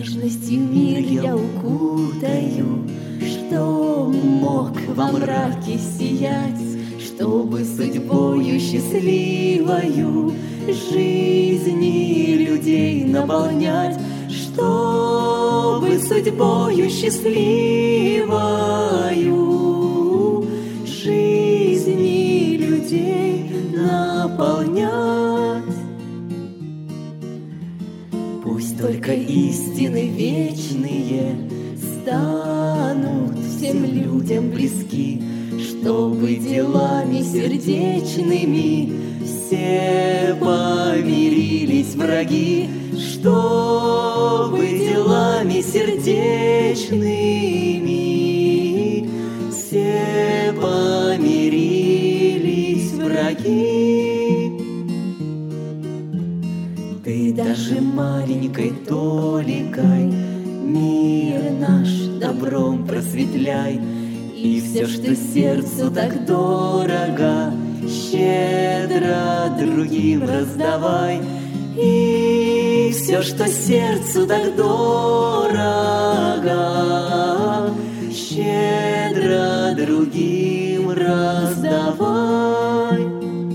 Нежностью мир я укутаю, что мог во мраке сиять, чтобы судьбою счастливою жизни людей наполнять, чтобы судьбою счастливою жизни людей наполнять. Пусть только истины вечные станут всем людям близки, чтобы делами сердечными все помирились враги, чтобы делами сердечными все помирились враги. Ты даже маленькой толикой мир наш добром просветляй, и все, что сердцу так дорого, щедро другим раздавай. И все, что сердцу так дорого, щедро другим раздавай.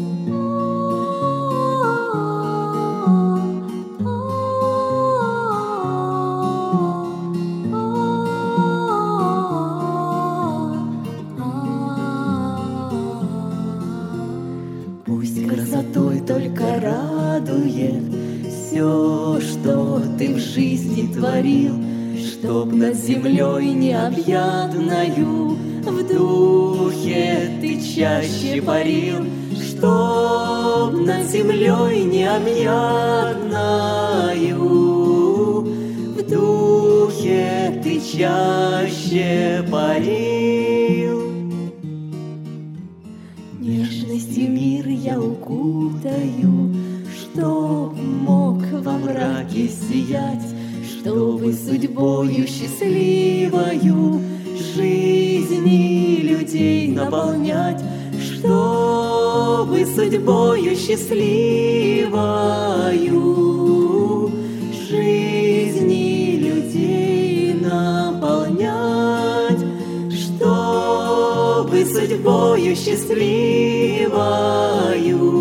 Пусть красотой только радует все, что ты в жизни творил, чтоб над землей необъятною в духе ты чаще парил, чтоб над землей необъятною в духе ты чаще парил. Нежностью мир я укутаю, чтоб мог во мраке сиять, чтобы судьбою счастливою жизни людей наполнять, чтобы судьбою счастливою жизни людей наполнять, чтобы судьбою счастливою